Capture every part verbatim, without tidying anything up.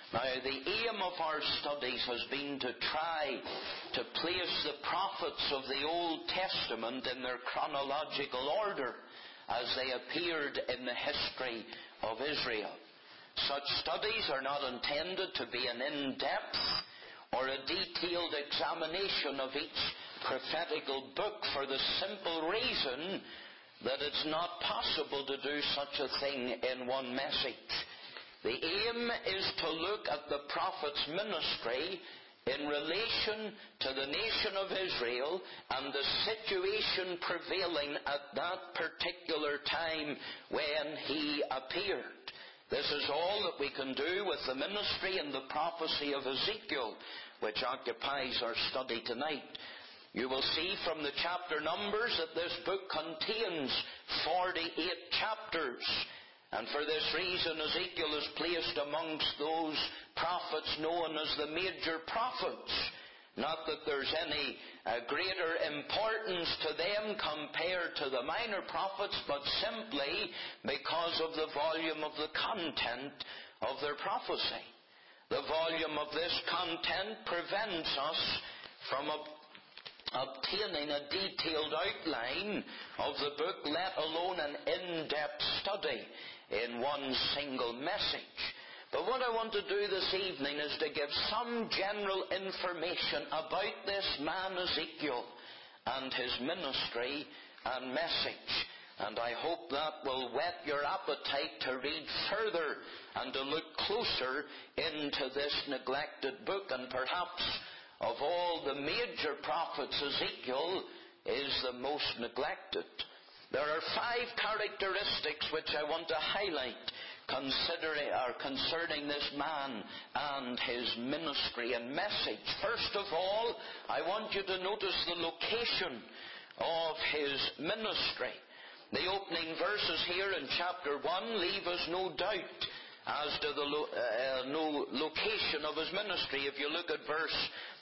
Now, the aim of our studies has been to try to place the prophets of the Old Testament in their chronological order as they appeared in the history of Israel. Such studies are not intended to be an in-depth or a detailed examination of each prophetical book, for the simple reason that it's not possible to do such a thing in one message. The aim is to look at the prophet's ministry in relation to the nation of Israel and the situation prevailing at that particular time when he appeared. This is all that we can do with the ministry and the prophecy of Ezekiel, which occupies our study tonight. You will see from the chapter numbers that this book contains forty-eight chapters. And for this reason, Ezekiel is placed amongst those prophets known as the major prophets. Not that there's any uh, greater importance to them compared to the minor prophets, but simply because of the volume of the content of their prophecy. The volume of this content prevents us from a obtaining a detailed outline of the book, let alone an in-depth study in one single message. But what I want to do this evening is to give some general information about this man Ezekiel and his ministry and message. And I hope that will whet your appetite to read further and to look closer into this neglected book. And perhaps of all the major prophets, Ezekiel is the most neglected. There are five characteristics which I want to highlight considering, or concerning this man and his ministry and message. First of all, I want you to notice the location of his ministry. The opening verses here in chapter one leave us no doubt as to the lo- uh, no location of his ministry. If you look at verse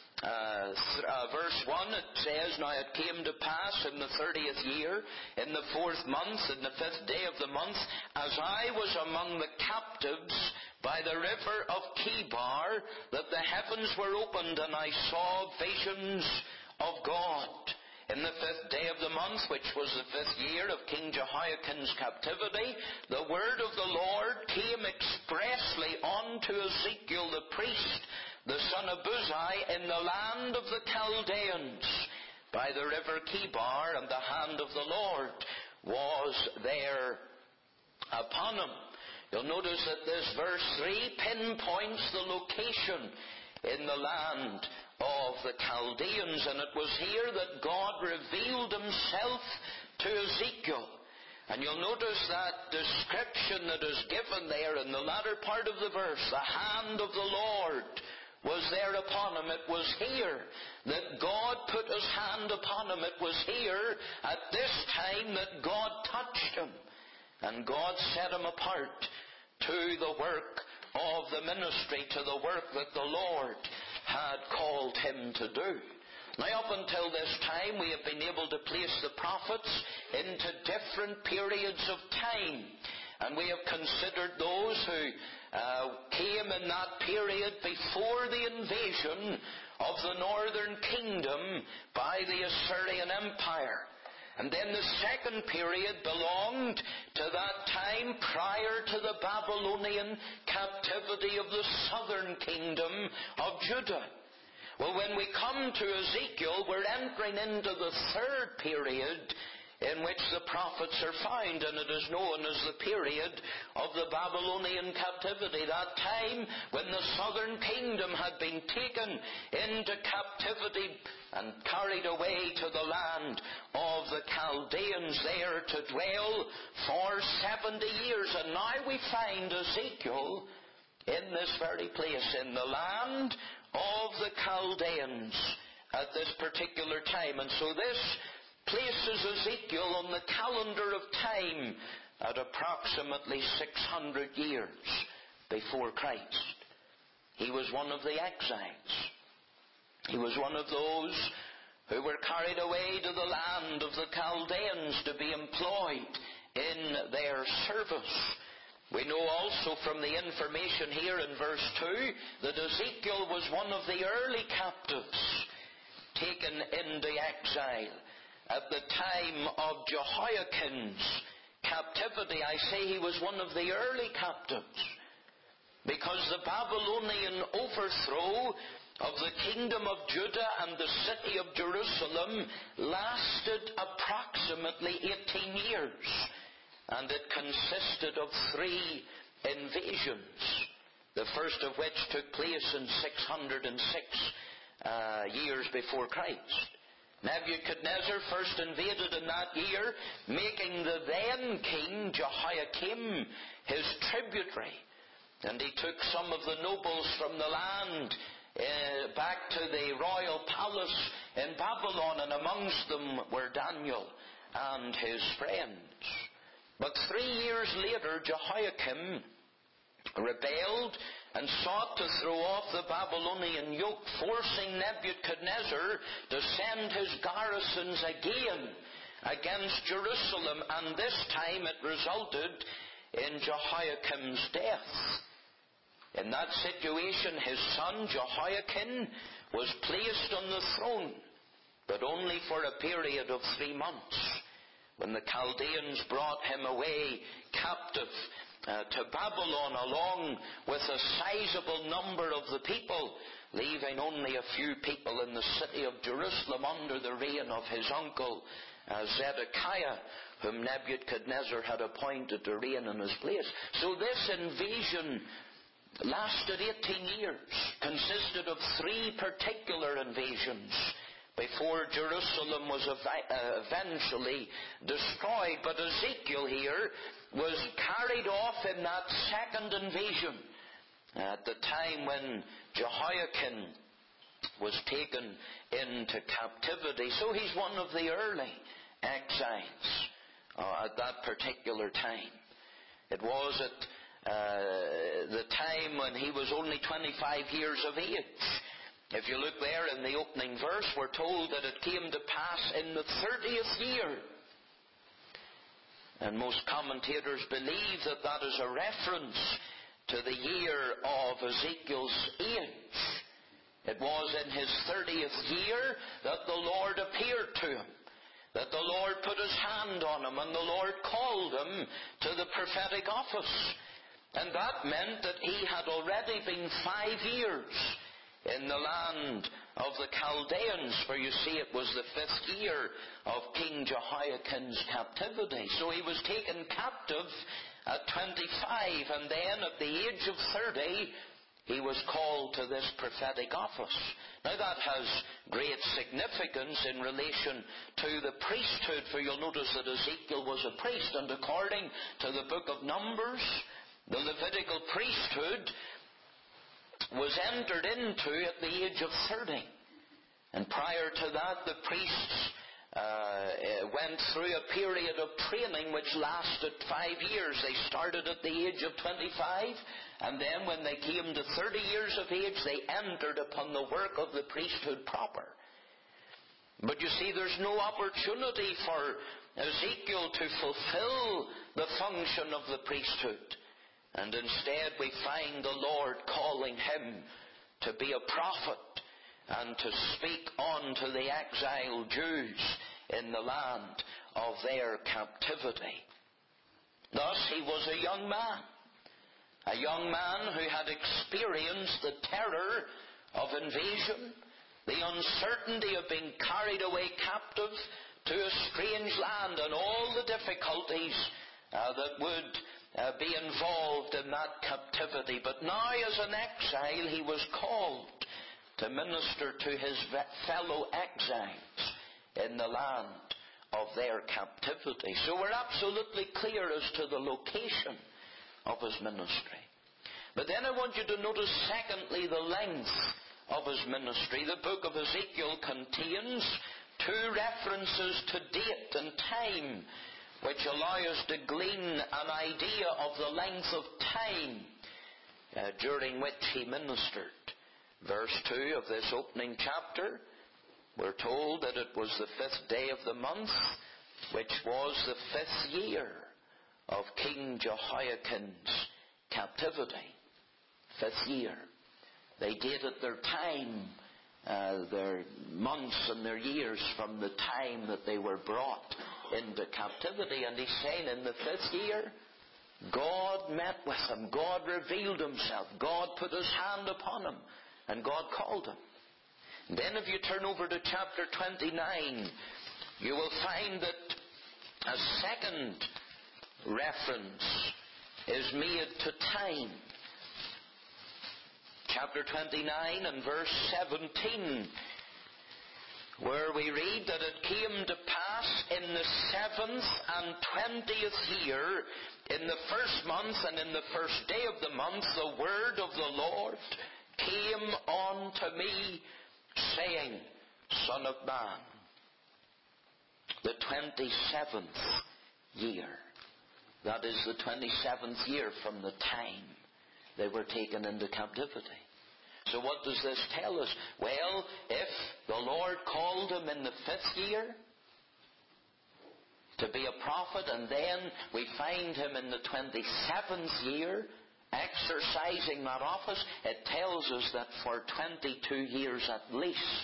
Uh, th- uh, verse one, it says, "Now it came to pass in the thirtieth year, in the fourth month, in the fifth day of the month, as I was among the captives by the river of Chebar, that the heavens were opened, and I saw visions of God. In the fifth day of the month, which was the fifth year of King Jehoiakim's captivity, the word of the Lord came expressly unto Ezekiel the priest, the son of Buzi, in the land of the Chaldeans, by the river Chebar, and the hand of the Lord was there upon him." You'll notice that this verse three pinpoints the location in the land of the Chaldeans, and it was here that God revealed himself to Ezekiel. And you'll notice that description that is given there in the latter part of the verse, the hand of the Lord was there upon him. It was here that God put his hand upon him. It was here at this time that God touched him, and God set him apart to the work of the ministry, to the work that the Lord had called him to do. Now, up until this time, we have been able to place the prophets into different periods of time. And we have considered those who uh, came in that period before the invasion of the northern kingdom by the Assyrian Empire. And then the second period belonged to that time prior to the Babylonian captivity of the southern kingdom of Judah. Well, when we come to Ezekiel, we're entering into the third period in which the prophets are found, and it is known as the period of the Babylonian captivity, that time when the southern kingdom had been taken into captivity and carried away to the land of the Chaldeans, there to dwell for seventy years. And now we find Ezekiel in this very place, in the land of the Chaldeans at this particular time. And so this places Ezekiel on the calendar of time at approximately six hundred years before Christ. He was one of the exiles. He was one of those who were carried away to the land of the Chaldeans to be employed in their service. We know also from the information here in verse two that Ezekiel was one of the early captives taken into exile. At the time of Jehoiakim's captivity, I say he was one of the early captives, because the Babylonian overthrow of the kingdom of Judah and the city of Jerusalem lasted approximately eighteen years, and it consisted of three invasions, the first of which took place in six hundred six uh, years before Christ. Nebuchadnezzar first invaded in that year, making the then king Jehoiakim his tributary. And he took some of the nobles from the land uh, back to the royal palace in Babylon, and amongst them were Daniel and his friends. But three years later, Jehoiakim rebelled and sought to throw off the Babylonian yoke, forcing Nebuchadnezzar to send his garrisons again against Jerusalem, and this time it resulted in Jehoiakim's death. In that situation, his son Jehoiakim was placed on the throne, but only for a period of three months, when the Chaldeans brought him away captive Uh, to Babylon, along with a sizable number of the people, leaving only a few people in the city of Jerusalem under the reign of his uncle uh, Zedekiah, whom Nebuchadnezzar had appointed to reign in his place. So this invasion lasted eighteen years, consisted of three particular invasions, before Jerusalem was eventually destroyed. But Ezekiel here was carried off in that second invasion at the time when Jehoiakim was taken into captivity. So he's one of the early exiles uh, at that particular time. It was at uh, the time when he was only twenty-five years of age. If you look there in the opening verse, we're told that it came to pass in the thirtieth year. And most commentators believe that that is a reference to the year of Ezekiel's age. It was in his thirtieth year that the Lord appeared to him, that the Lord put his hand on him, and the Lord called him to the prophetic office. And that meant that he had already been five years in the land of the Chaldeans, for you see it was the fifth year of King Jehoiakim's captivity. So he was taken captive at twenty-five, and then at the age of thirty he was called to this prophetic office. Now that has great significance in relation to the priesthood, for you'll notice that Ezekiel was a priest, and according to the book of Numbers, the Levitical priesthood was entered into at the age of thirty. And prior to that, the priests uh, went through a period of training which lasted five years. They started at the age of twenty-five, and then when they came to thirty years of age, they entered upon the work of the priesthood proper. But you see, there's no opportunity for Ezekiel to fulfill the function of the priesthood. And instead we find the Lord calling him to be a prophet and to speak unto the exiled Jews in the land of their captivity. Thus he was a young man, a young man who had experienced the terror of invasion, the uncertainty of being carried away captive to a strange land, and all the difficulties uh, that would Uh, be involved in that captivity. But now as an exile he was called to minister to his fellow exiles in the land of their captivity. So we're absolutely clear as to the location of his ministry. But then I want you to notice secondly the length of his ministry. The book of Ezekiel contains two references to date and time, which allow us to glean an idea of the length of time uh, during which he ministered. Verse two of this opening chapter, we're told that it was the fifth day of the month, which was the fifth year of King Jehoiakim's captivity. Fifth year. They dated their time, uh, their months and their years from the time that they were brought into captivity. And he's saying in the fifth year, God met with him. God revealed himself. God put his hand upon him. And God called him. And then if you turn over to chapter twenty-nine, you will find that a second reference is made to time. Chapter twenty-nine and verse seventeen, where we read that it came to pass in the seventh and twentieth year, in the first month and in the first day of the month, the word of the Lord came unto me, saying, Son of man, the twenty-seventh year. That is the twenty-seventh year from the time they were taken into captivity. So what does this tell us? Well, if the Lord called him in the fifth year to be a prophet, and then we find him in the twenty-seventh year exercising that office, it tells us that for twenty-two years at least,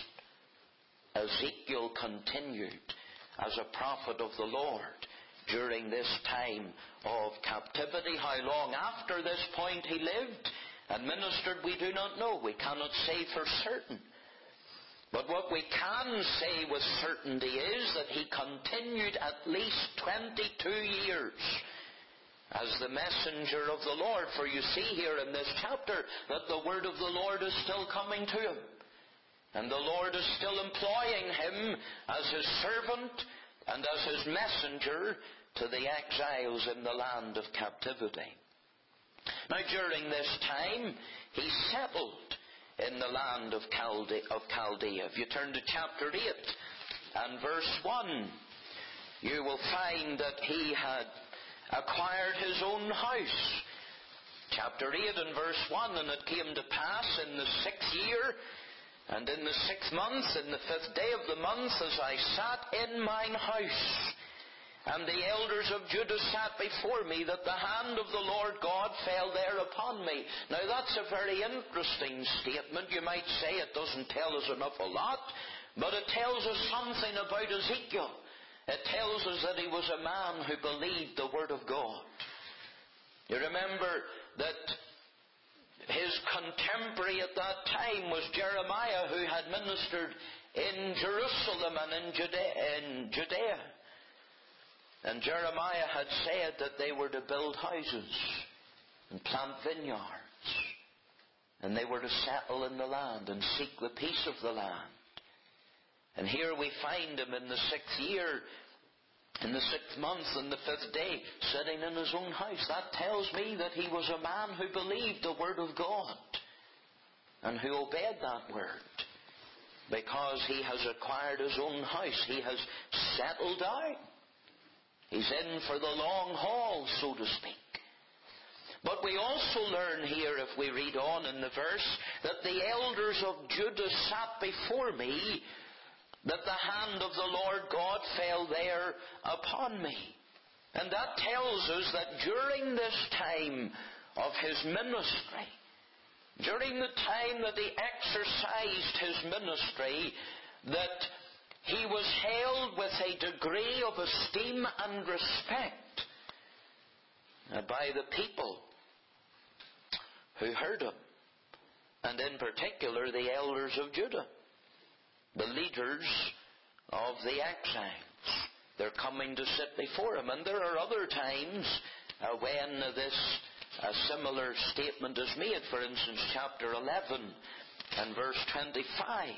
Ezekiel continued as a prophet of the Lord during this time of captivity. How long after this point he lived and ministered, we do not know. We cannot say for certain. But what we can say with certainty is that he continued at least twenty-two years as the messenger of the Lord. For you see here in this chapter that the word of the Lord is still coming to him. And the Lord is still employing him as his servant and as his messenger to the exiles in the land of captivity. Now during this time, he settled in the land of Chaldea. Of Chaldea. If you turn to chapter eight and verse one, you will find that he had acquired his own house. Chapter eight and verse one, and it came to pass in the sixth year, and in the sixth month, in the fifth day of the month, as I sat in mine house, and the elders of Judah sat before me, that the hand of the Lord God fell there upon me. Now that's a very interesting statement. You might say it doesn't tell us an awful lot, but it tells us something about Ezekiel. It tells us that he was a man who believed the Word of God. You remember that his contemporary at that time was Jeremiah, who had ministered in Jerusalem and in Judea. In Judea. And Jeremiah had said that they were to build houses and plant vineyards. And they were to settle in the land and seek the peace of the land. And here we find him in the sixth year, in the sixth month, and the fifth day, sitting in his own house. That tells me that he was a man who believed the Word of God and who obeyed that Word. Because he has acquired his own house. He has settled down. He's in for the long haul, so to speak. But we also learn here, if we read on in the verse, that the elders of Judah sat before me, that the hand of the Lord God fell there upon me. And that tells us that during this time of his ministry, during the time that he exercised his ministry, that he was held with a degree of esteem and respect by the people who heard him. And in particular, the elders of Judah, the leaders of the exiles. They're coming to sit before him. And there are other times uh, when uh, this uh, similar statement is made. For instance, chapter eleven and verse twenty-five.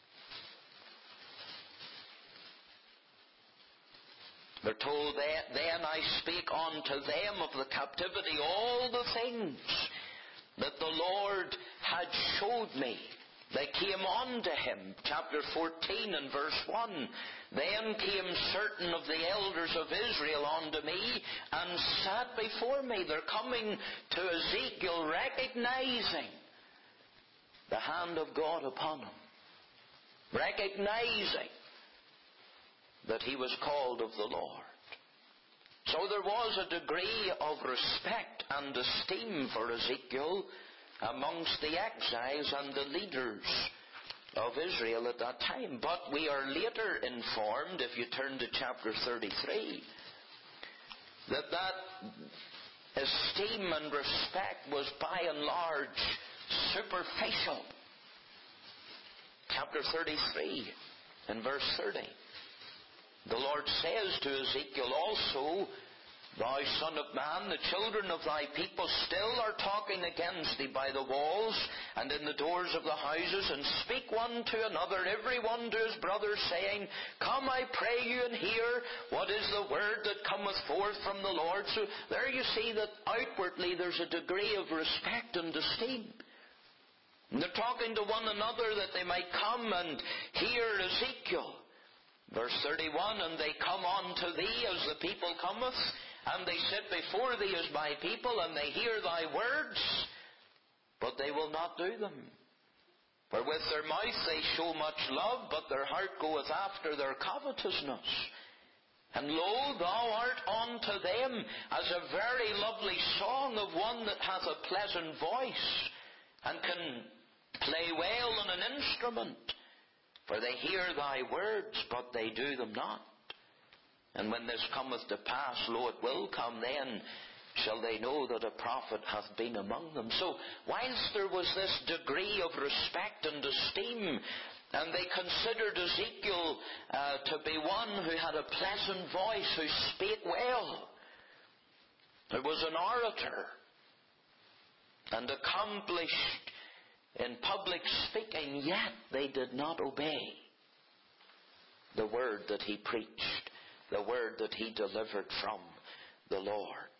They're told that, then I speak unto them of the captivity all the things that the Lord had showed me. They came unto him. Chapter fourteen and verse one. Then came certain of the elders of Israel unto me and sat before me. They're coming to Ezekiel recognizing the hand of God upon him. Recognizing that he was called of the Lord. So there was a degree of respect and esteem for Ezekiel amongst the exiles and the leaders of Israel at that time. But we are later informed, if you turn to chapter thirty-three, that that esteem and respect was by and large superficial. Chapter thirty-three and verse thirty. The Lord says to Ezekiel also, Thou son of man, the children of thy people still are talking against thee by the walls and in the doors of the houses, and speak one to another, every one to his brother, saying, Come, I pray you, and hear what is the word that cometh forth from the Lord. So there you see that outwardly there's a degree of respect and esteem. And they're talking to one another that they might come and hear Ezekiel. Verse thirty-one, And they come unto thee as the people cometh, and they sit before thee as my people, and they hear thy words, but they will not do them. For with their mouth they show much love, but their heart goeth after their covetousness. And lo, thou art unto them as a very lovely song of one that hath a pleasant voice, and can play well on an instrument. For they hear thy words, but they do them not. And when this cometh to pass, lo, it will come, then shall they know that a prophet hath been among them. So, whilst there was this degree of respect and esteem, and they considered Ezekiel uh, to be one who had a pleasant voice, who spake well, there was an orator, and accomplished in public speaking, yet they did not obey the word that he preached, the word that he delivered from the Lord.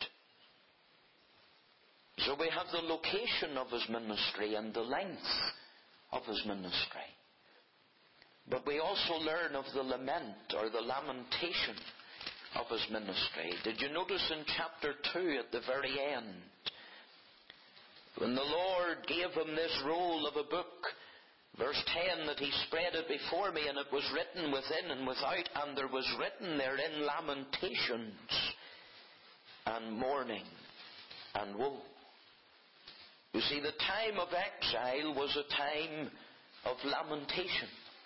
So we have the location of his ministry and the length of his ministry. But we also learn of the lament or the lamentation of his ministry. Did you notice in chapter two at the very end, when the Lord gave him this roll of a book, verse ten, that he spread it before me, and it was written within and without, and there was written therein lamentations and mourning and woe. You see, the time of exile was a time of lamentation.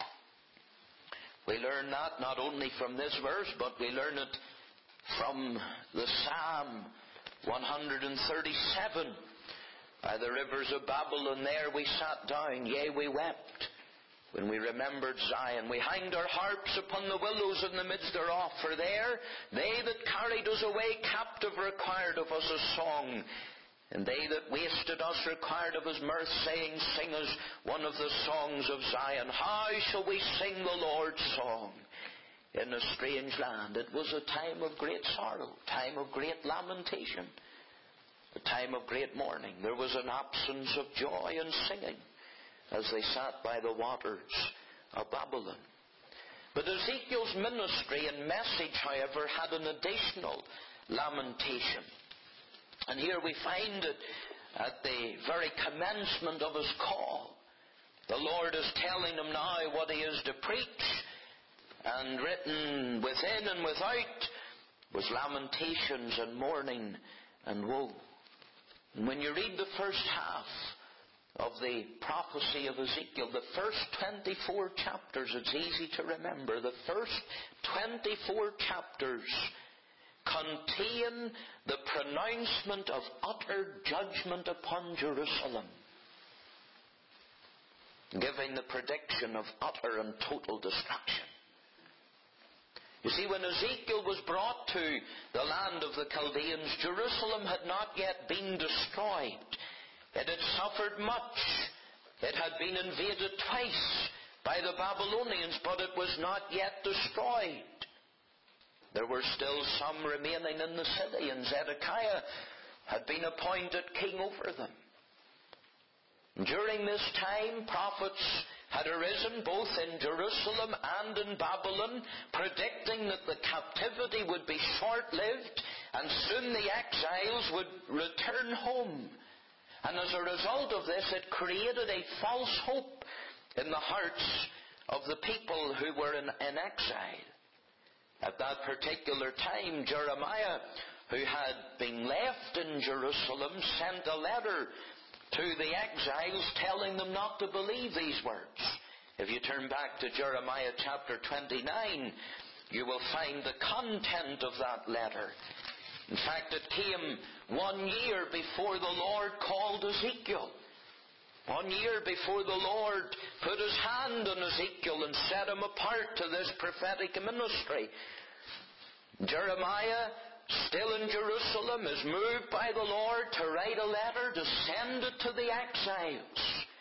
We learn that not only from this verse, but we learn it from the Psalm one thirty-seven. By the rivers of Babylon there we sat down, yea, we wept, when we remembered Zion. We hanged our harps upon the willows in the midst thereof, for there they that carried us away captive required of us a song, and they that wasted us required of us mirth, saying, Sing us one of the songs of Zion. How shall we sing the Lord's song in a strange land? It was a time of great sorrow, time of great lamentation, a time of great mourning. There was an absence of joy and singing as they sat by the waters of Babylon. But Ezekiel's ministry and message, however, had an additional lamentation. And here we find it at the very commencement of his call. The Lord is telling him now what he is to preach, and written within and without was lamentations and mourning and woe. And when you read the first half of the prophecy of Ezekiel, the first twenty-four chapters, it's easy to remember, the first twenty-four chapters contain the pronouncement of utter judgment upon Jerusalem, giving the prediction of utter and total destruction. You see, when Ezekiel was brought to the land of the Chaldeans, Jerusalem had not yet been destroyed. It had suffered much. It had been invaded twice by the Babylonians, but it was not yet destroyed. There were still some remaining in the city, and Zedekiah had been appointed king over them. During this time, prophets had arisen both in Jerusalem and in Babylon, predicting that the captivity would be short-lived and soon the exiles would return home. And as a result of this, it created a false hope in the hearts of the people who were in, in exile. At that particular time, Jeremiah, who had been left in Jerusalem, sent a letter to the exiles telling them not to believe these words. If you turn back to Jeremiah chapter twenty-nine, you will find the content of that letter. In fact, it came one year before the Lord called Ezekiel. One year before the Lord put His hand on Ezekiel and set him apart to this prophetic ministry. Jeremiah, still in Jerusalem, is moved by the Lord to write a letter to send it to the exiles.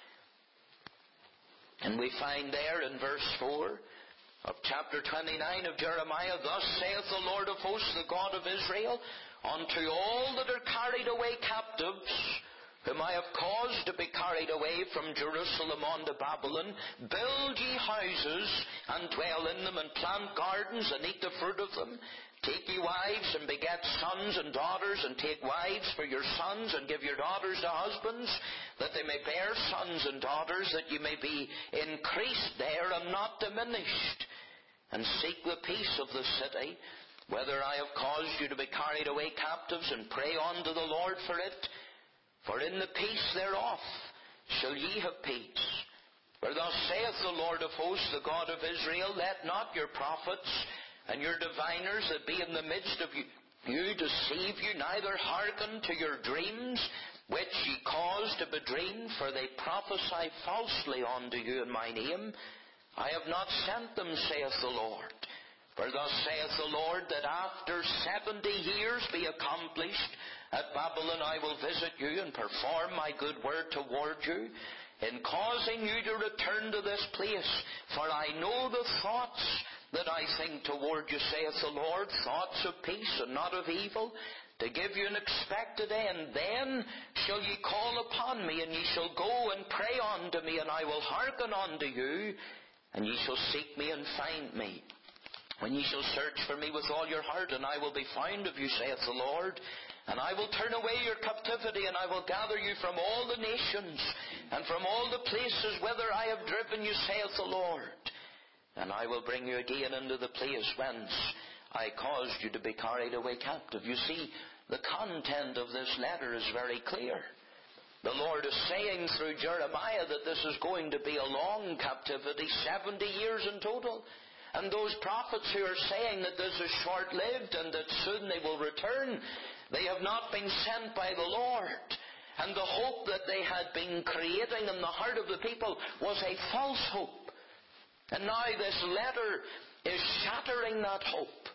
And we find there in verse four of chapter twenty-nine of Jeremiah, "Thus saith the Lord of hosts, the God of Israel, unto all that are carried away captives, whom I have caused to be carried away from Jerusalem unto Babylon, build ye houses, and dwell in them, and plant gardens, and eat the fruit of them. Take ye wives, and beget sons and daughters, and take wives for your sons, and give your daughters to husbands, that they may bear sons and daughters, that ye may be increased there, and not diminished. And seek the peace of the city, whether I have caused you to be carried away captives, and pray unto the Lord for it. For in the peace thereof shall ye have peace. For thus saith the Lord of hosts, the God of Israel, let not your prophets and your diviners that be in the midst of you, you deceive you, neither hearken to your dreams, which ye cause to be dreamed, for they prophesy falsely unto you in my name. I have not sent them, saith the Lord. For thus saith the Lord, that after seventy years be accomplished, at Babylon I will visit you, and perform my good word toward you, in causing you to return to this place. For I know the thoughts that I think toward you, saith the Lord, thoughts of peace and not of evil, to give you an expected end. Then shall ye call upon me, and ye shall go and pray unto me, and I will hearken unto you, and ye shall seek me and find me. When ye shall search for me with all your heart, and I will be found of you, saith the Lord. And I will turn away your captivity, and I will gather you from all the nations, and from all the places whither I have driven you, saith the Lord. And I will bring you again into the place whence I caused you to be carried away captive. You see, the content of this letter is very clear. The Lord is saying through Jeremiah that this is going to be a long captivity, seventy years in total. And those prophets who are saying that this is short-lived and that soon they will return, they have not been sent by the Lord. And the hope that they had been creating in the heart of the people was a false hope. And now this letter is shattering that hope.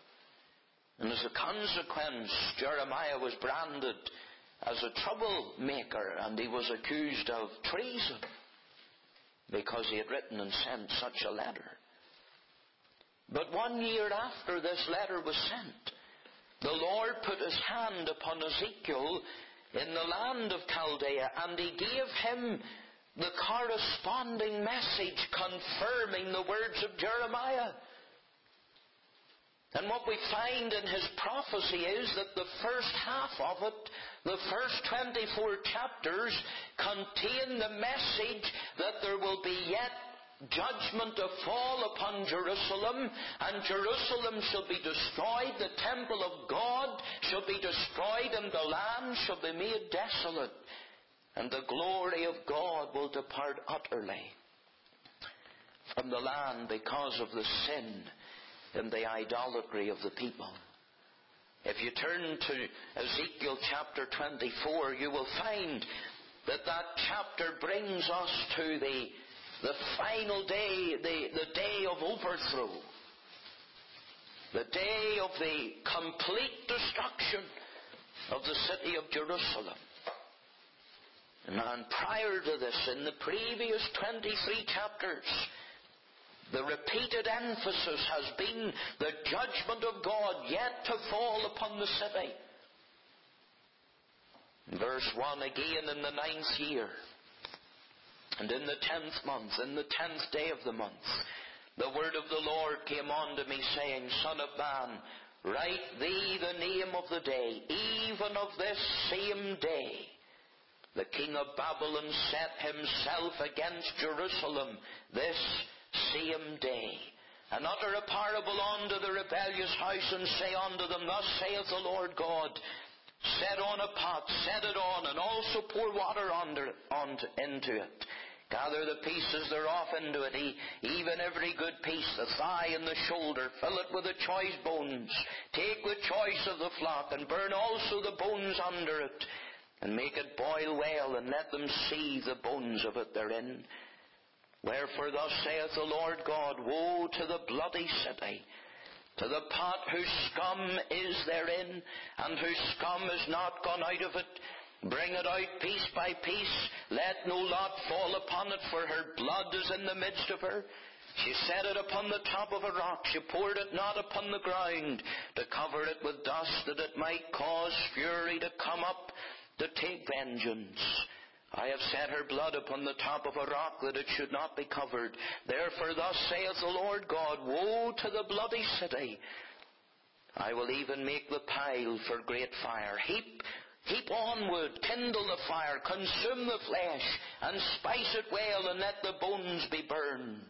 And as a consequence, Jeremiah was branded as a troublemaker, and he was accused of treason because he had written and sent such a letter. But one year after this letter was sent, the Lord put His hand upon Ezekiel in the land of Chaldea, and He gave him the corresponding message confirming the words of Jeremiah. And what we find in his prophecy is that the first half of it, the first twenty-four chapters, contain the message that there will be yet judgment to fall upon Jerusalem, and Jerusalem shall be destroyed, the temple of God shall be destroyed, and the land shall be made desolate, and the glory of God will depart utterly from the land because of the sin and the idolatry of the people. If you turn to Ezekiel chapter twenty-four, you will find that that chapter brings us to the The final day, the, the day of overthrow. The day of the complete destruction of the city of Jerusalem. And prior to this, in the previous twenty-three chapters, the repeated emphasis has been the judgment of God yet to fall upon the city. Verse one, again in the ninth year, and in the tenth month, in the tenth day of the month, the word of the Lord came unto me, saying, Son of man, write thee the name of the day, even of this same day. The king of Babylon set himself against Jerusalem this same day. and utter a parable unto the rebellious house, and say unto them, Thus saith the Lord God, Set on a pot, set it on, and also pour water under, on, into it. Gather the pieces thereof into it, even every good piece, the thigh and the shoulder. Fill it with the choice bones. Take the choice of the flock, and burn also the bones under it. And make it boil well, and let them see the bones of it therein. Wherefore thus saith the Lord God, Woe to the bloody city, to the pot whose scum is therein, and whose scum is not gone out of it. Bring it out piece by piece. Let no lot fall upon it, for her blood is in the midst of her. She set it upon the top of a rock. She poured it not upon the ground, to cover it with dust, that it might cause fury to come up to take vengeance. I have set her blood upon the top of a rock, that it should not be covered. Therefore thus saith the Lord God, Woe to the bloody city! I will even make the pile for great fire. Heap, heap on wood, kindle the fire, consume the flesh, and spice it well, and let the bones be burned.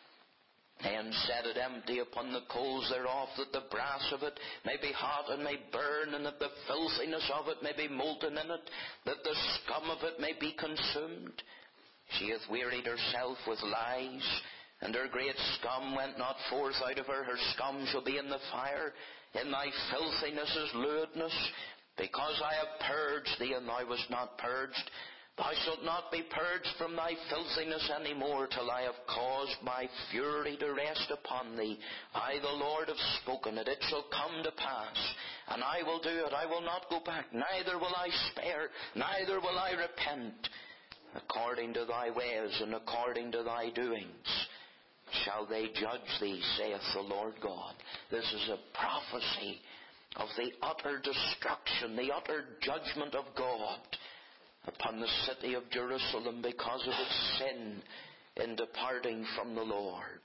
And set it empty upon the coals thereof, that the brass of it may be hot and may burn, and that the filthiness of it may be molten in it, that the scum of it may be consumed. She hath wearied herself with lies, and her great scum went not forth out of her. Her scum shall be in the fire. In thy filthiness is lewdness, because I have purged thee, and thou wast not purged. Thou shalt not be purged from thy filthiness any more, till I have caused my fury to rest upon thee. I, the Lord, have spoken it. It shall come to pass, and I will do it. I will not go back, neither will I spare, neither will I repent. According to thy ways and according to thy doings shall they judge thee, saith the Lord God. This is a prophecy of the utter destruction, the utter judgment of God upon the city of Jerusalem because of its sin in departing from the Lord.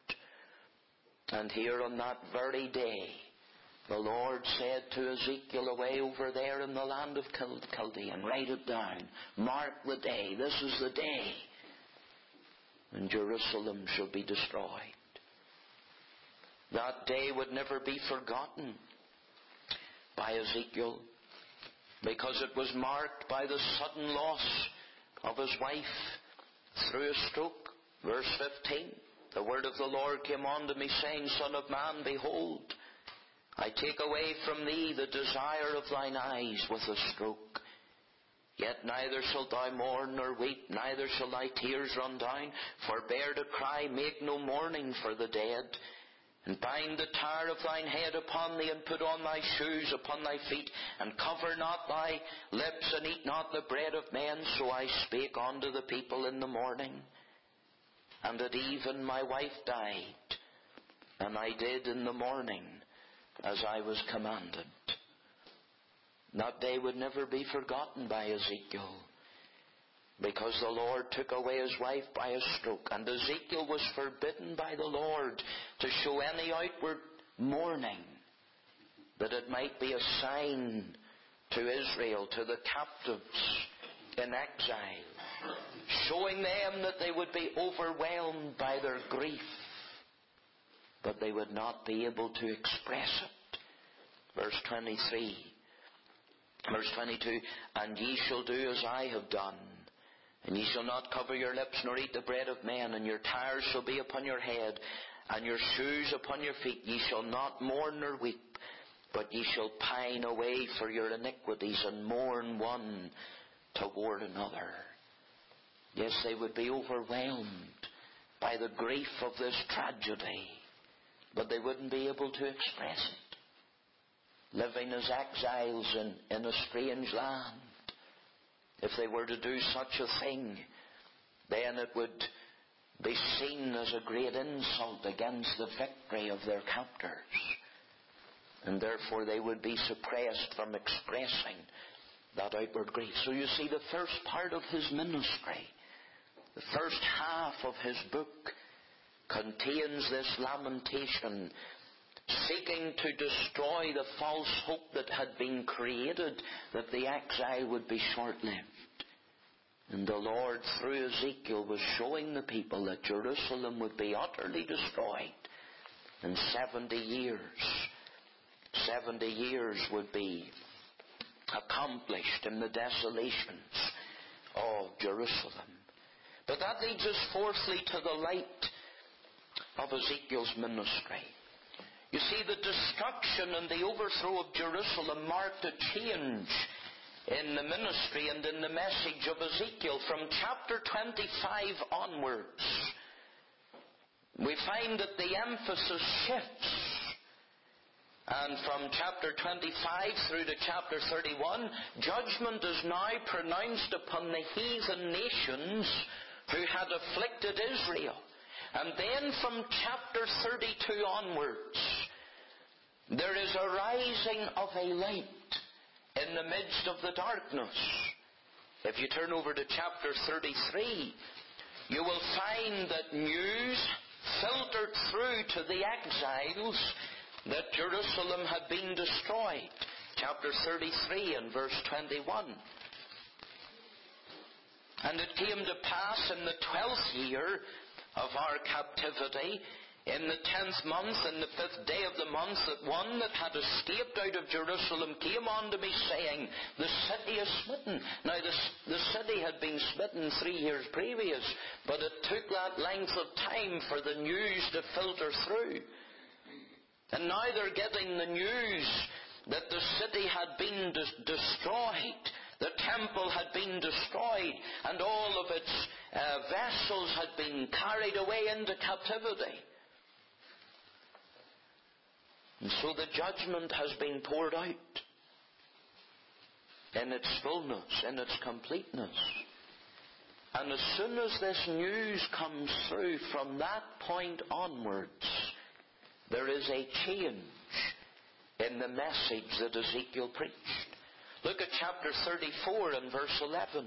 And here on that very day, the Lord said to Ezekiel away over there in the land of Chaldean, write it down, mark the day, this is the day, and Jerusalem shall be destroyed. That day would never be forgotten by Ezekiel, because it was marked by the sudden loss of his wife through a stroke. Verse fifteen, the word of the Lord came unto me, saying, Son of man, behold, I take away from thee the desire of thine eyes with a stroke. Yet neither shalt thou mourn nor weep, neither shall thy tears run down. Forbear to cry, make no mourning for the dead. And bind the tire of thine head upon thee, and put on thy shoes upon thy feet, and cover not thy lips, and eat not the bread of men. So I spake unto the people in the morning, and at even my wife died, and I did in the morning as I was commanded. That day would never be forgotten by Ezekiel, because the Lord took away his wife by a stroke, and Ezekiel was forbidden by the Lord to show any outward mourning, that it might be a sign to Israel, to the captives in exile, showing them that they would be overwhelmed by their grief, but they would not be able to express it. Verse twenty-three, verse twenty-two, and ye shall do as I have done, and ye shall not cover your lips, nor eat the bread of men, and your tires shall be upon your head, and your shoes upon your feet. Ye shall not mourn nor weep, but ye shall pine away for your iniquities, and mourn one toward another. Yes, they would be overwhelmed by the grief of this tragedy, but they wouldn't be able to express it. Living as exiles in, in a strange land, if they were to do such a thing, then it would be seen as a great insult against the victory of their captors. And therefore they would be suppressed from expressing that outward grief. So you see, the first part of his ministry, the first half of his book, contains this lamentation, seeking to destroy the false hope that had been created, that the exile would be short-lived. And the Lord, through Ezekiel, was showing the people that Jerusalem would be utterly destroyed And seventy years, seventy years would be accomplished in the desolations of Jerusalem. But that leads us fourthly to the light of Ezekiel's ministry. You see, the destruction and the overthrow of Jerusalem marked a change in the ministry and in the message of Ezekiel. From chapter twenty-five onwards, we find that the emphasis shifts. And from chapter twenty-five through to chapter thirty-one, judgment is now pronounced upon the heathen nations who had afflicted Israel. And then from chapter thirty-two onwards, there is a rising of a light in the midst of the darkness. If you turn over to chapter thirty-three, you will find that news filtered through to the exiles that Jerusalem had been destroyed. Chapter thirty-three and verse twenty-one. And it came to pass in the twelfth year of our captivity, in the tenth month, in the fifth day of the month, that one that had escaped out of Jerusalem came unto me, saying, the city is smitten. Now the, the city had been smitten three years previous, but it took that length of time for the news to filter through. And now they're getting the news that the city had been de- destroyed. The temple had been destroyed, and all of its uh, vessels had been carried away into captivity. And so the judgment has been poured out in its fullness, in its completeness. And as soon as this news comes through, from that point onwards, there is a change in the message that Ezekiel preached. Look at chapter thirty-four and verse eleven.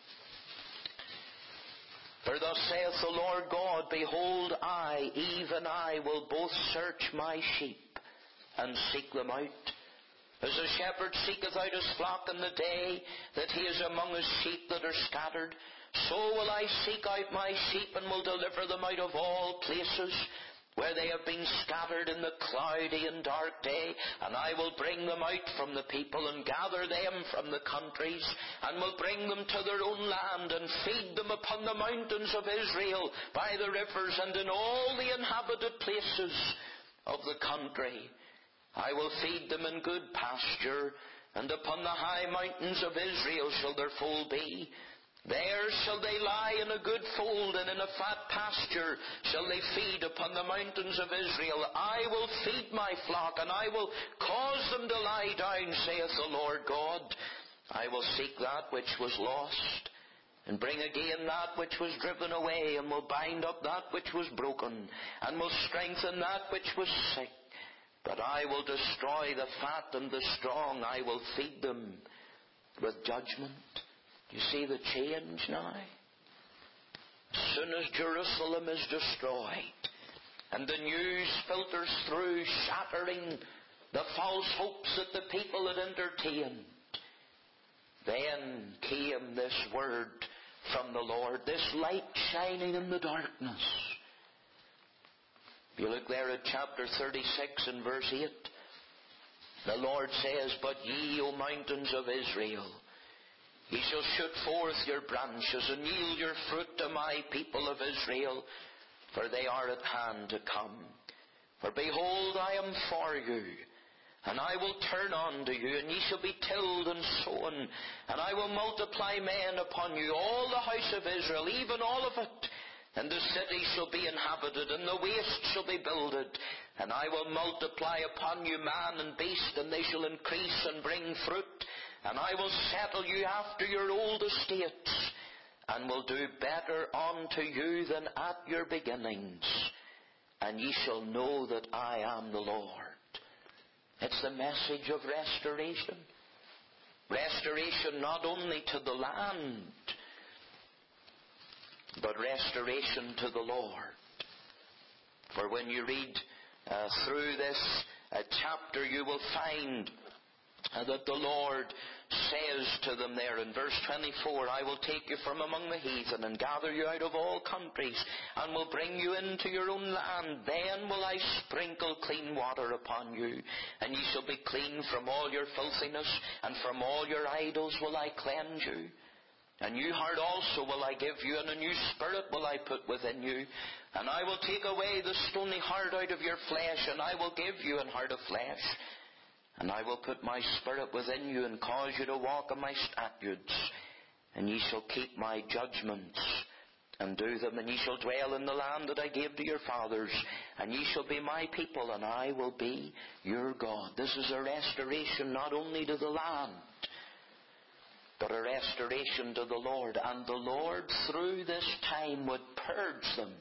For thus saith the Lord God, behold, I, even I, will both search my sheep and seek them out. As a shepherd seeketh out his flock in the day that he is among his sheep that are scattered, so will I seek out my sheep and will deliver them out of all places where they have been scattered in the cloudy and dark day, and I will bring them out from the people and gather them from the countries, and will bring them to their own land and feed them upon the mountains of Israel, by the rivers, and in all the inhabited places of the country. I will feed them in good pasture, and upon the high mountains of Israel shall their fold be. There shall they lie in a good fold, and in a fat pasture shall they feed upon the mountains of Israel. I will feed my flock, and I will cause them to lie down, saith the Lord God. I will seek that which was lost, and bring again that which was driven away, and will bind up that which was broken, and will strengthen that which was sick. But I will destroy the fat and the strong. I will feed them with judgment. You see the change now? As soon as Jerusalem is destroyed and the news filters through, shattering the false hopes that the people had entertained, then came this word from the Lord, this light shining in the darkness. If you look there at chapter thirty-six and verse eight, the Lord says, but ye, O mountains of Israel, ye shall shoot forth your branches, and yield your fruit to my people of Israel, for they are at hand to come. For behold, I am for you, and I will turn unto you, and ye shall be tilled and sown, and I will multiply men upon you, all the house of Israel, even all of it. And the city shall be inhabited, and the waste shall be builded. And I will multiply upon you man and beast, and they shall increase and bring fruit. And I will settle you after your old estates, and will do better unto you than at your beginnings. And ye shall know that I am the Lord. It's the message of restoration. Restoration not only to the land, but restoration to the Lord. For when you read uh, through this uh, chapter, you will find And that the Lord says to them there in verse twenty-four, I will take you from among the heathen and gather you out of all countries and will bring you into your own land. Then will I sprinkle clean water upon you, and ye shall be clean from all your filthiness, and from all your idols will I cleanse you. A new heart also will I give you, and a new spirit will I put within you. And I will take away the stony heart out of your flesh, and I will give you an heart of flesh. And I will put my spirit within you, and cause you to walk in my statutes. And ye shall keep my judgments, and do them. And ye shall dwell in the land that I gave to your fathers. And ye shall be my people, and I will be your God. This is a restoration not only to the land, but a restoration to the Lord. And the Lord through this time would purge them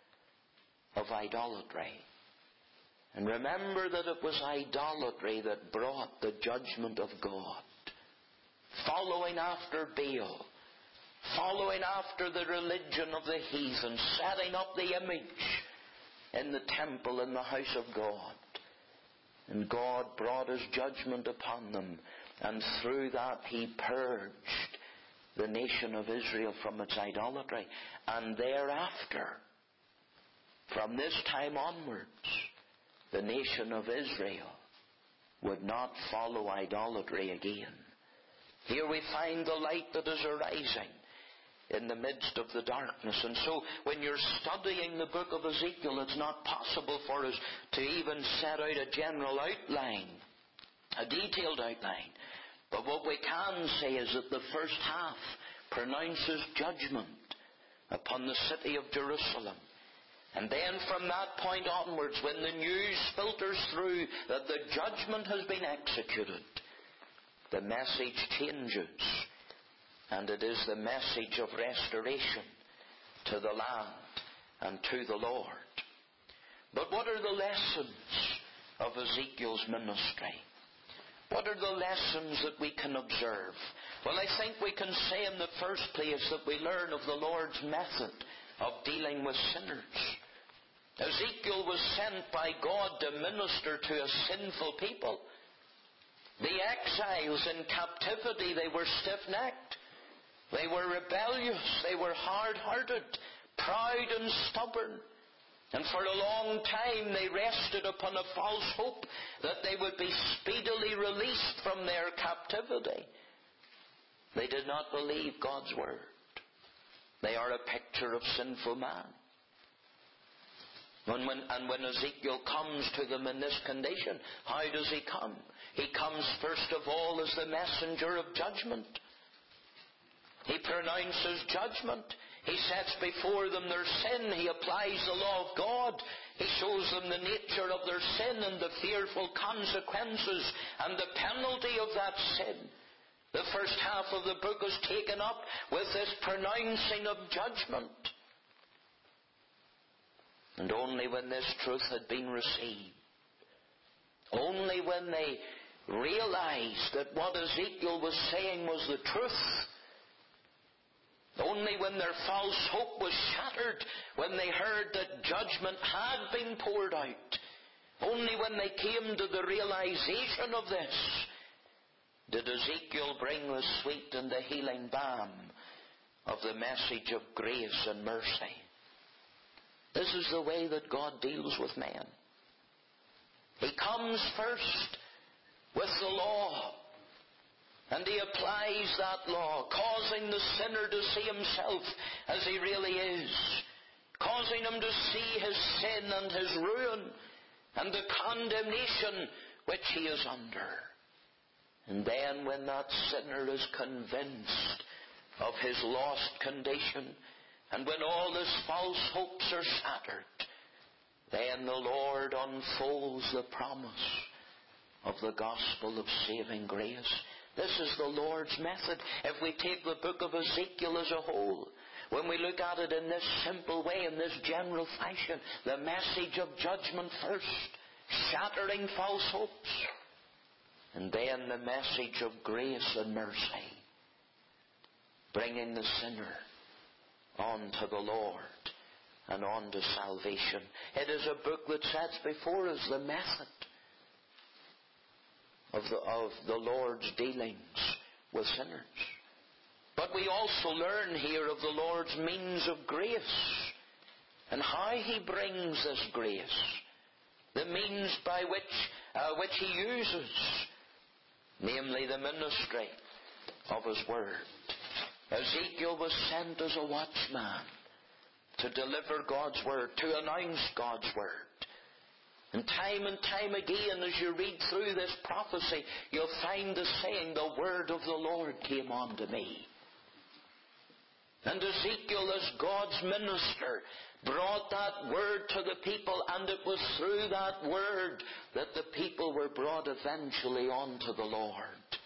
of idolatry. And remember that it was idolatry that brought the judgment of God. Following after Baal, following after the religion of the heathen, setting up the image in the temple in the house of God. And God brought His judgment upon them. And through that He purged the nation of Israel from its idolatry. And thereafter, from this time onwards, the nation of Israel would not follow idolatry again. Here we find the light that is arising in the midst of the darkness. And so when you're studying the book of Ezekiel, it's not possible for us to even set out a general outline, a detailed outline. But what we can say is that the first half pronounces judgment upon the city of Jerusalem. And then from that point onwards, when the news filters through that the judgment has been executed, the message changes. And it is the message of restoration to the land and to the Lord. But what are the lessons of Ezekiel's ministry? What are the lessons that we can observe? Well, I think we can say in the first place that we learn of the Lord's method of dealing with sinners. Ezekiel was sent by God to minister to a sinful people. The exiles in captivity, they were stiff-necked. They were rebellious. They were hard-hearted, proud and stubborn. And for a long time they rested upon a false hope that they would be speedily released from their captivity. They did not believe God's word. They are a picture of sinful man. When, when, and when Ezekiel comes to them in this condition, how does he come? He comes first of all as the messenger of judgment. He pronounces judgment. He sets before them their sin. He applies the law of God. He shows them the nature of their sin and the fearful consequences and the penalty of that sin. The first half of the book is taken up with this pronouncing of judgment. And only when this truth had been received, only when they realized that what Ezekiel was saying was the truth, only when their false hope was shattered, when they heard that judgment had been poured out, only when they came to the realization of this, did Ezekiel bring the sweet and the healing balm of the message of grace and mercy. This is the way that God deals with men. He comes first with the law, and He applies that law, causing the sinner to see himself as he really is, causing him to see his sin and his ruin and the condemnation which he is under. And then when that sinner is convinced of his lost condition, and when all his false hopes are shattered, then the Lord unfolds the promise of the gospel of saving grace. This is the Lord's method. If we take the book of Ezekiel as a whole, when we look at it in this simple way, in this general fashion, the message of judgment first, shattering false hopes, and then the message of grace and mercy, bringing the sinner on to the Lord and on to salvation. It is a book that sets before us the method. of the, of the Lord's dealings with sinners. But we also learn here of the Lord's means of grace and how He brings this grace, the means by which, uh, which He uses, namely the ministry of His Word. Ezekiel was sent as a watchman to deliver God's Word, to announce God's Word. And time and time again, as you read through this prophecy, you'll find the saying, the Word of the Lord came unto me. And Ezekiel, as God's minister, brought that Word to the people, and it was through that Word that the people were brought eventually unto the Lord.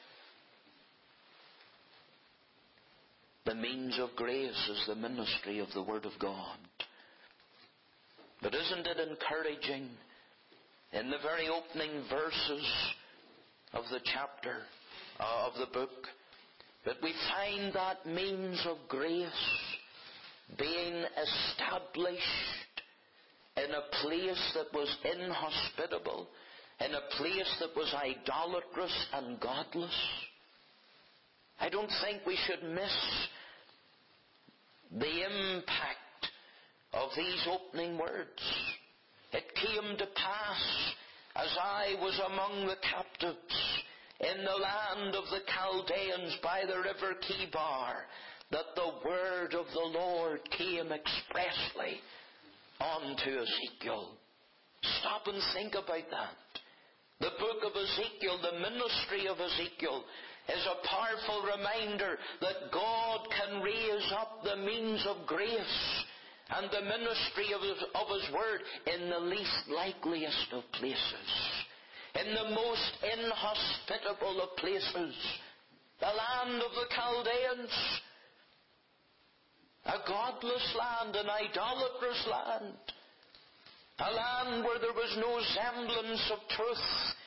The means of grace is the ministry of the Word of God. But isn't it encouraging, in the very opening verses of the chapter, uh, of the book, that we find that means of grace being established in a place that was inhospitable, in a place that was idolatrous and godless? I don't think we should miss the impact of these opening words. It came to pass, as I was among the captives in the land of the Chaldeans by the river Chebar, that the word of the Lord came expressly unto Ezekiel. Stop and think about that. The book of Ezekiel, the ministry of Ezekiel, is a powerful reminder that God can raise up the means of grace and the ministry of His, of His Word in the least likeliest of places, in the most inhospitable of places, the land of the Chaldeans, a godless land, an idolatrous land, a land where there was no semblance of truth,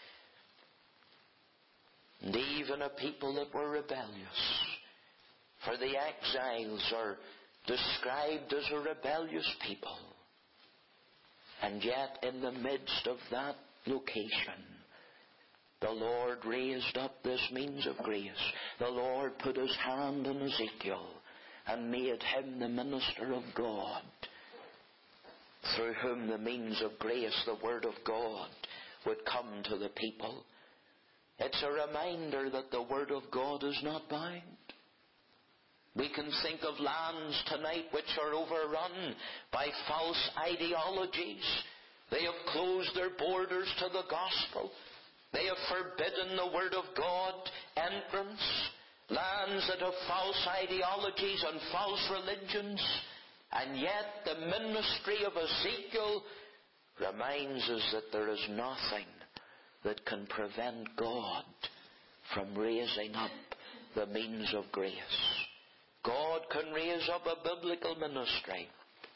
and even a people that were rebellious. For the exiles are described as a rebellious people. And yet in the midst of that location, the Lord raised up this means of grace. The Lord put His hand on Ezekiel and made him the minister of God, through whom the means of grace, the Word of God, would come to the people. It's a reminder that the Word of God is not bound. We can think of lands tonight which are overrun by false ideologies. They have closed their borders to the gospel. They have forbidden the Word of God entrance. Lands that have false ideologies and false religions. And yet the ministry of Ezekiel reminds us that there is nothing that can prevent God from raising up the means of grace. God can raise up a biblical ministry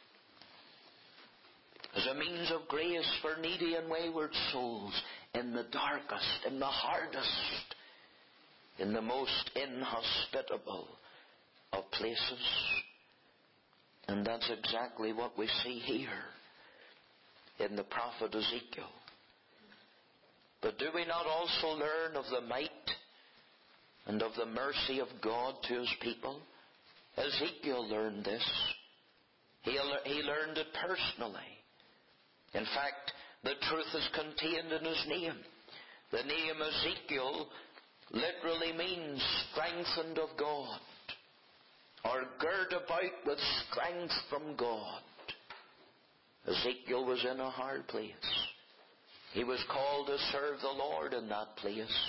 as a means of grace for needy and wayward souls in the darkest, in the hardest, in the most inhospitable of places. And that's exactly what we see here in the prophet Ezekiel. But do we not also learn of the might and of the mercy of God to His people? Ezekiel learned this. He, he learned it personally. In fact, the truth is contained in his name. The name Ezekiel literally means strengthened of God, or girt about with strength from God. Ezekiel was in a hard place. He was called to serve the Lord in that place.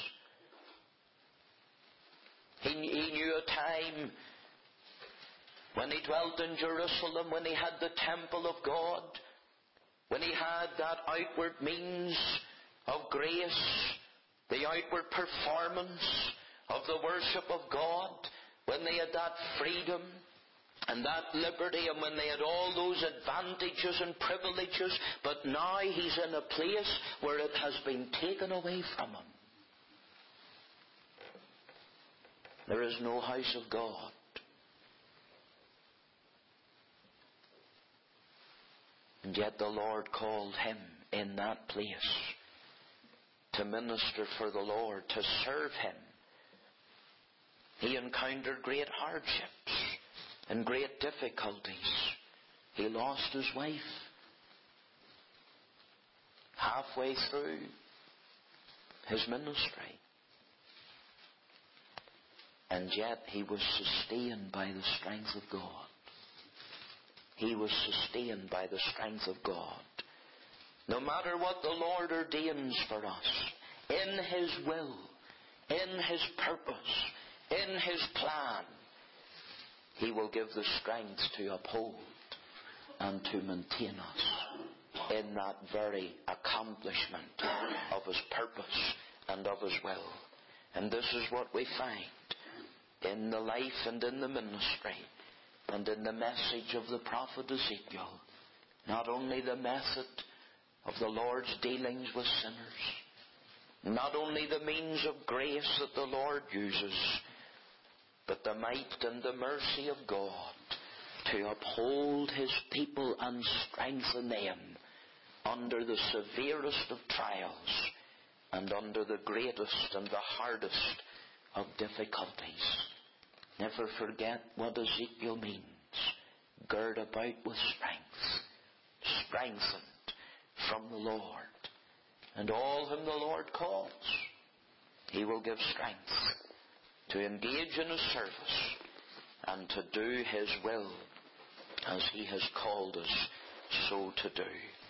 He, he knew a time when he dwelt in Jerusalem, when he had the temple of God, when he had that outward means of grace, the outward performance of the worship of God, when they had that freedom and that liberty, and when they had all those advantages and privileges. But now he's in a place where it has been taken away from him. There is no house of God. And yet the Lord called him in that place to minister for the Lord, to serve Him. He encountered great hardships and great difficulties. He lost his wife halfway through his ministry. And yet he was sustained by the strength of God. He was sustained by the strength of God. No matter what the Lord ordains for us, in His will, in His purpose, in His plan, He will give the strength to uphold and to maintain us in that very accomplishment of His purpose and of His will. And this is what we find in the life and in the ministry and in the message of the prophet Ezekiel. Not only the method of the Lord's dealings with sinners, not only the means of grace that the Lord uses, but the might and the mercy of God to uphold His people and strengthen them under the severest of trials and under the greatest and the hardest of difficulties. Never forget what Ezekiel means. Gird about with strength, strengthened from the Lord. And all whom the Lord calls, He will give strength to engage in His service and to do His will as He has called us so to do.